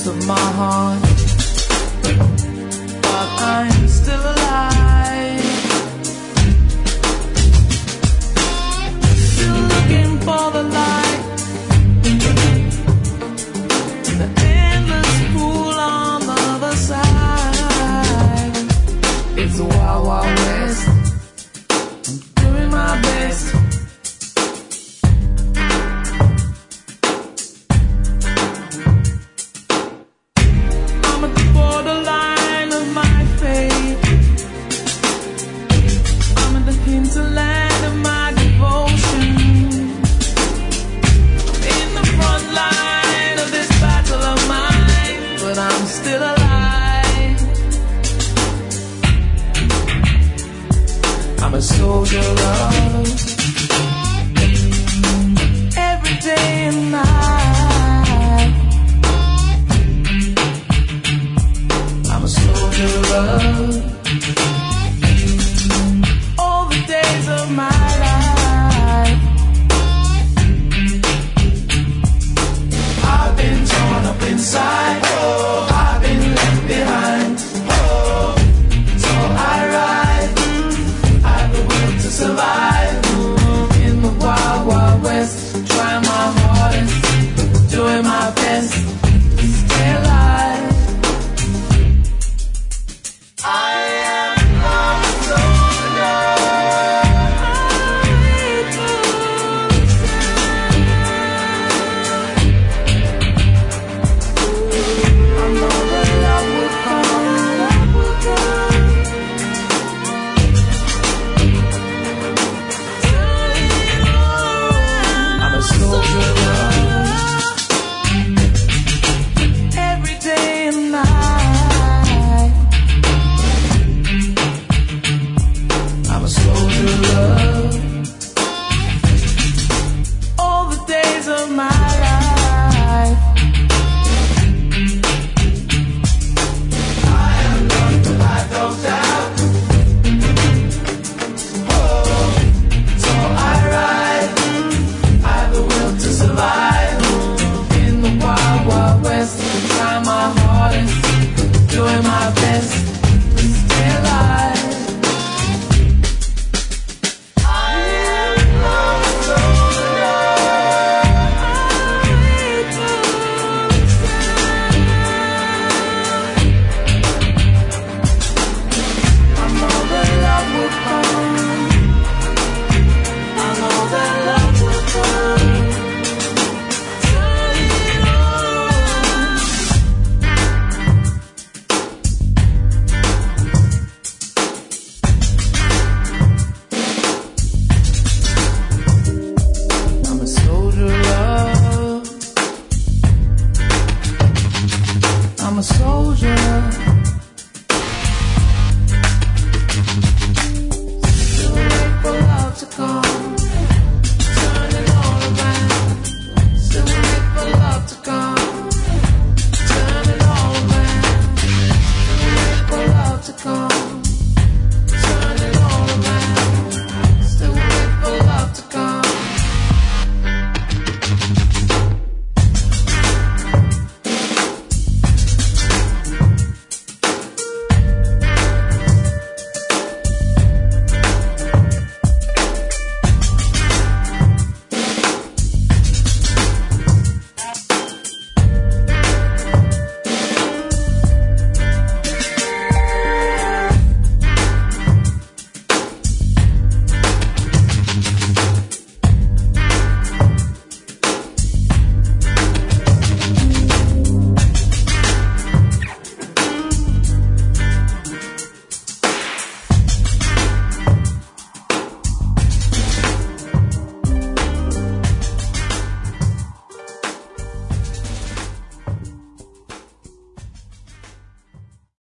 depths of my heart, but I'm still alive. Still looking for the light, the endless pool on the other side. It's a wild, wild west. I'm doing my best. I'm at the borderline of my fate. I'm at the hinterland of my devotion. In the front line of this battle of mine, but I'm still alive. I'm a soldier of love, every day and night. I'm a soldier of love, all the days of my life. I've been torn up inside, I've been left behind. So I ride, I've the will to survive in the wild, wild west. Trying my hardest, doing my best to stay alive. I am not a soldier. I know that love will come. I'm a soldier of love, every day and night. I'm a soldier of love.